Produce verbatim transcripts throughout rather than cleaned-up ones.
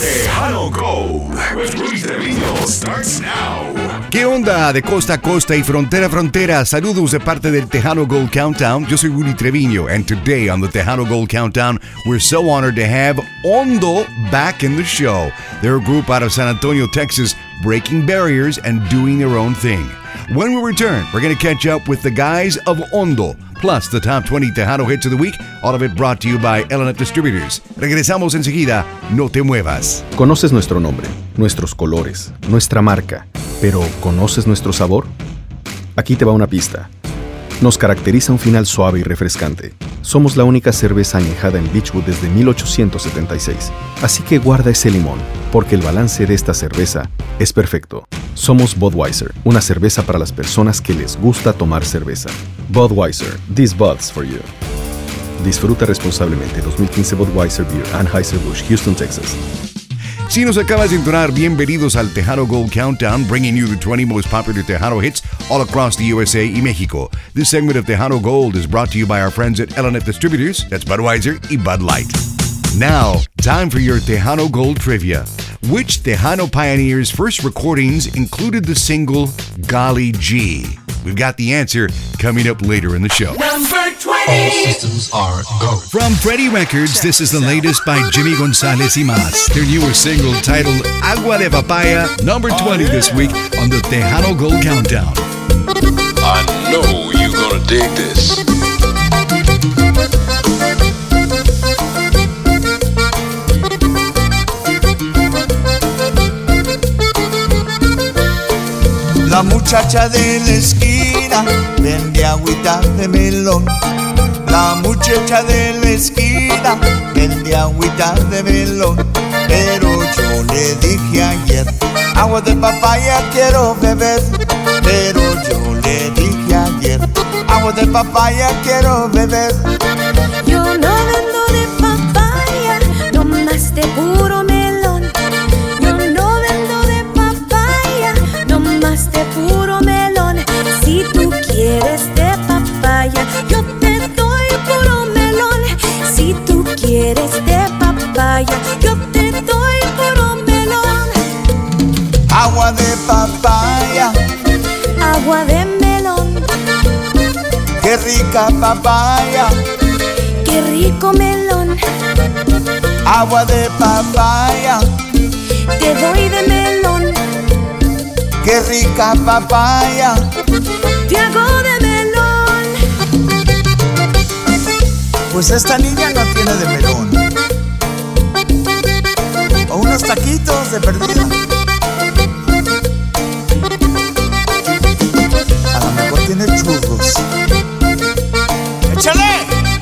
Tejano Gold with Rudy Trevino starts now. ¿Qué onda de costa a costa y frontera a frontera? Saludos de parte del Tejano Gold Countdown. Yo soy Rudy Trevino, and today on the Tejano Gold Countdown, we're so honored to have Hondo back in the show. They're a group out of San Antonio, Texas, breaking barriers and doing their own thing. When we return, we're going to catch up with the guys of Hondo, plus the top twenty Tejano hits of the week, all of it brought to you by L N F Distributors. Regresamos enseguida, no te muevas. Conoces nuestro nombre, nuestros colores, nuestra marca, pero ¿conoces nuestro sabor? Aquí te va una pista. Nos caracteriza un final suave y refrescante. Somos la única cerveza añejada en Beechwood desde mil ochocientos setenta y seis. Así que guarda ese limón, porque el balance de esta cerveza es perfecto. Somos Budweiser, una cerveza para las personas que les gusta tomar cerveza. Budweiser, this Bud's for you. Disfruta responsablemente. dos mil quince Budweiser Beer, Anheuser-Busch, Houston, Texas. Si nos acabas de entonar, bienvenidos al Tejano Gold Countdown, bringing you the twenty most popular Tejano hits all across the U S A y Mexico. This segment of Tejano Gold is brought to you by our friends at L N F Distributors, that's Budweiser y Bud Light. Now, time for your Tejano Gold trivia. Which Tejano pioneer's first recordings included the single Golly G? We've got the answer coming up later in the show. Number twenty. All systems are go. From Freddie Records, this is the latest by Jimmy Gonzalez y Mas. Their newer single titled Agua de Papaya, number twenty this week on the Tejano Gold Countdown. I know you're gonna dig this. La muchacha de la esquina vende agüita de melón. La muchacha de la esquina vende agüita de melón. Pero yo le dije ayer, agua de papaya quiero beber. Pero yo le dije ayer, agua de papaya quiero beber. Yo no vendo de papaya, nomás de puro melón. Yo no vendo de papaya, nomás de puro melón. Si tú quieres de papaya, yo te doy puro melón. Si tú quieres de papaya, yo te doy puro melón. Agua de papaya, agua de melón. qué rica papaya, qué rico melón. agua de papaya, te doy de melón. qué rica papaya, te hago de melón. pues esta niña no tiene de melón. O unos taquitos de perdida. A lo mejor tiene churros. ¡Échale!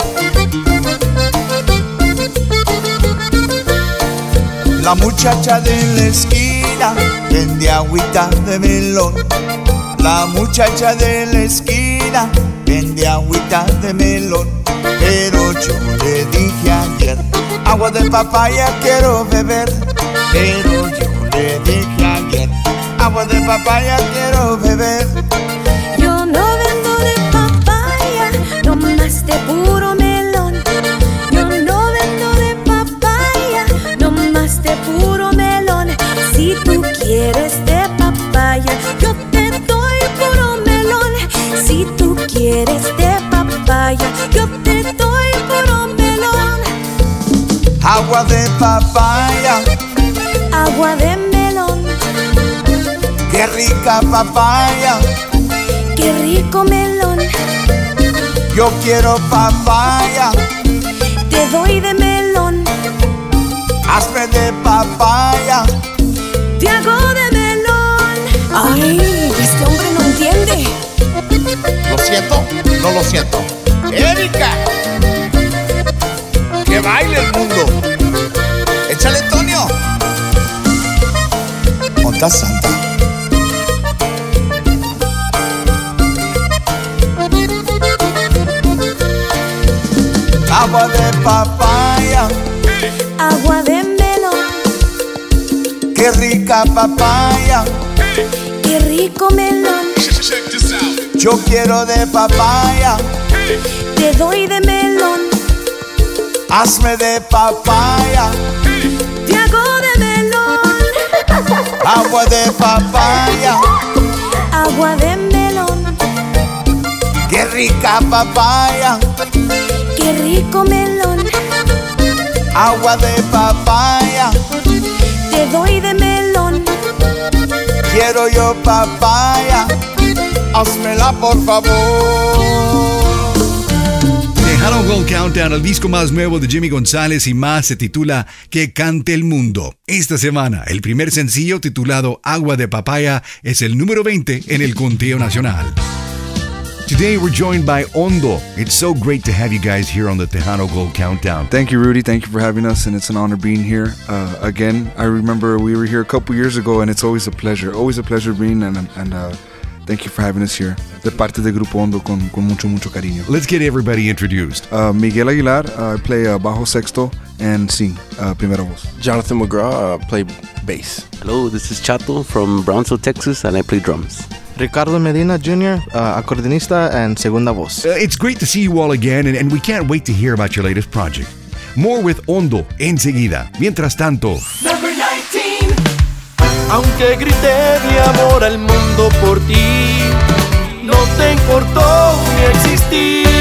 La muchacha de la esquina vende agüita de melón. La muchacha de la esquina vende agüita de melón. Pero yo le dije ayer, agua de papaya quiero beber. Pero yo le dije ayer, agua de papaya quiero beber. Yo no vendo de papaya, nomás de puro melón. Yo no vendo de papaya, nomás de puro melón. Si tú quieres de papaya, yo te doy puro melón. Si tú quieres de papaya, yo te doy puro melón. Agua de papaya, agua de melón. qué rica papaya, qué rico melón. yo quiero papaya, te doy de melón. hazme de papaya, te hago de melón. Ay, este hombre no entiende. ¿Lo siento? No lo siento. ¡Erika! ¡Que baile el mundo! ¡Échale, Antonio! Onda Santa. Agua de papaya, agua de melón. qué rica papaya, qué rico melón. yo quiero de papaya, te doy de melón. hazme de papaya, te hago de melón. agua de papaya, agua de melón, qué rica papaya, qué rico melón. agua de papaya, Te doy de melón, quiero yo papaya, házmela por favor. Tejano Gold Countdown, el disco más nuevo de Jimmy González y más, se titula Que cante el mundo. Esta semana, el primer sencillo titulado Agua de Papaya es el número veinte en el conteo nacional. Today we're joined by Hondo. It's so great to have you guys here on the Tejano Gold Countdown. Thank you, Rudy. Thank you for having us, and it's an honor being here. Uh, again, I remember we were here a couple years ago, and it's always a pleasure. Always a pleasure being, and, and uh, thank you for having us here. De parte del Grupo Hondo con, con mucho, mucho cariño. Let's get everybody introduced. Uh, Miguel Aguilar, uh, I play uh, bajo sexto and sing, uh, primera voz. Jonathan McGraw, uh, play bass. Hello, this is Chato from Brownsville, Texas, and I play drums. Ricardo Medina Junior, uh, acordeonista and segunda voz. Uh, it's great to see you all again, and, and we can't wait to hear about your latest project. More with Hondo enseguida. Mientras tanto, aunque grité mi amor al mundo por ti, no te importó mi existir.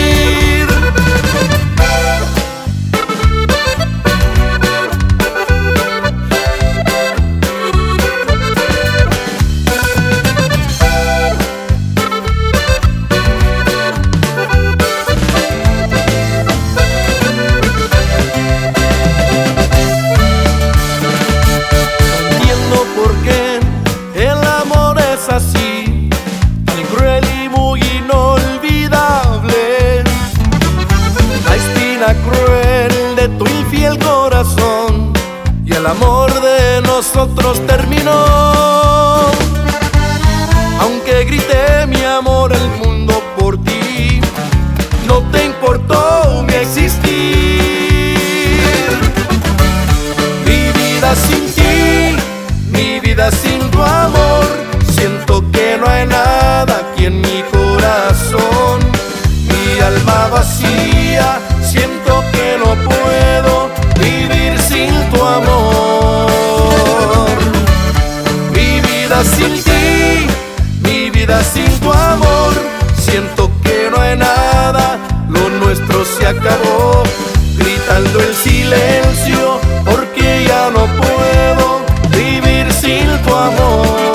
Así, tan cruel y muy inolvidable, la espina cruel de tu infiel corazón, y el amor de nosotros terminó. Aunque grité mi amor al mundo por ti, no te importó mi existir. Mi vida sin ti, mi vida sin tu amor, siento que no hay nada aquí en mi corazón. Mi alma vacía, siento que no puedo vivir sin tu amor. Mi vida sin ti, mi vida sin tu amor, siento que no hay nada, lo nuestro se acabó. Gritando el silencio, porque ya no puedo vivir sin tu amor.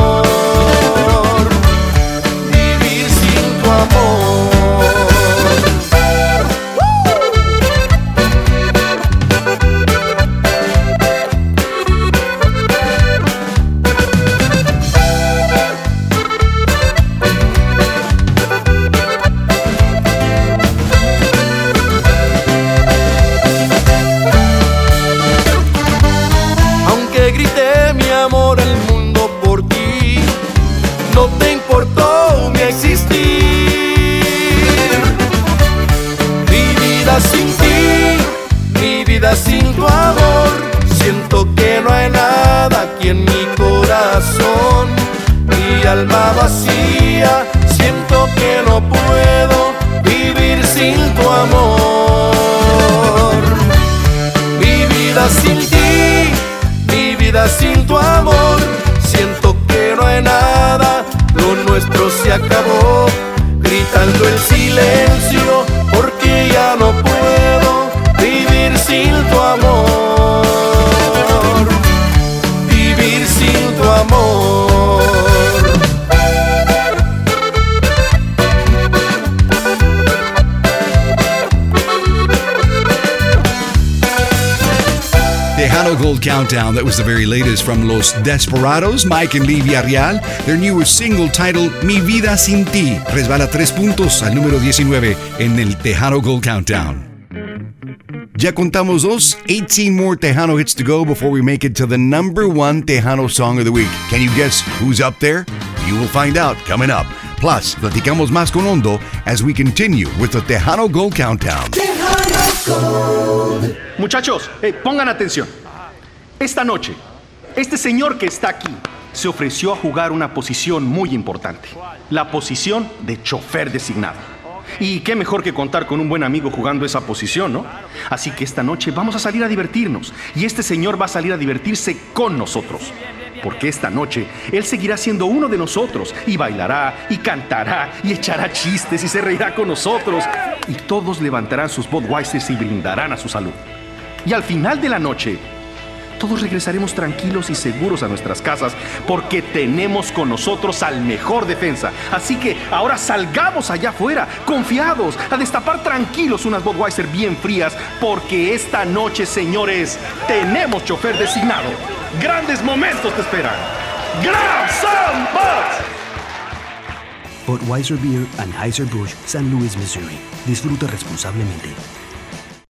Aunque grité mi amor al mundo por ti, no te importó mi existir. Mi vida sin ti, mi vida sin tu amor, siento que no hay nada aquí en mi corazón. Mi alma vacía, siento que no puedo vivir sin tu amor. Mi vida sin ti, mi vida sin tu amor, siento que no hay nada, lo nuestro se acabó. Gritando el silencio, porque ya no puedo vivir sin tu amor. Vivir sin tu amor. Tejano Gold Countdown, that was the very latest from Los Desperados, Mike and Lee Villarreal. Their newest single titled Mi Vida Sin Ti resbala tres puntos al número diecinueve en el Tejano Gold Countdown. Ya contamos dos, eighteen more Tejano hits to go before we make it to the number one Tejano song of the week. Can you guess who's up there? You will find out coming up. Plus, platicamos más con Hondo as we continue with the Tejano Gold Countdown. Muchachos, eh, pongan atención. Esta noche, este señor que está aquí se ofreció a jugar una posición muy importante, la posición de chofer designado. Y qué mejor que contar con un buen amigo jugando esa posición, ¿no? Así que esta noche vamos a salir a divertirnos y este señor va a salir a divertirse con nosotros. porque esta noche Él seguirá siendo uno de nosotros y bailará y cantará y echará chistes y se reirá con nosotros y todos levantarán sus Budweisers y brindarán a su salud. Y al final de la noche, todos regresaremos tranquilos y seguros a nuestras casas porque tenemos con nosotros al mejor defensa. Así que ahora salgamos allá afuera, confiados, a destapar tranquilos unas Budweiser bien frías porque esta noche, señores, tenemos chofer designado. Grandes momentos te esperan. ¡Grab some Buds! Budweiser Beer, Anheuser-Busch, San Luis, Missouri. Disfruta responsablemente.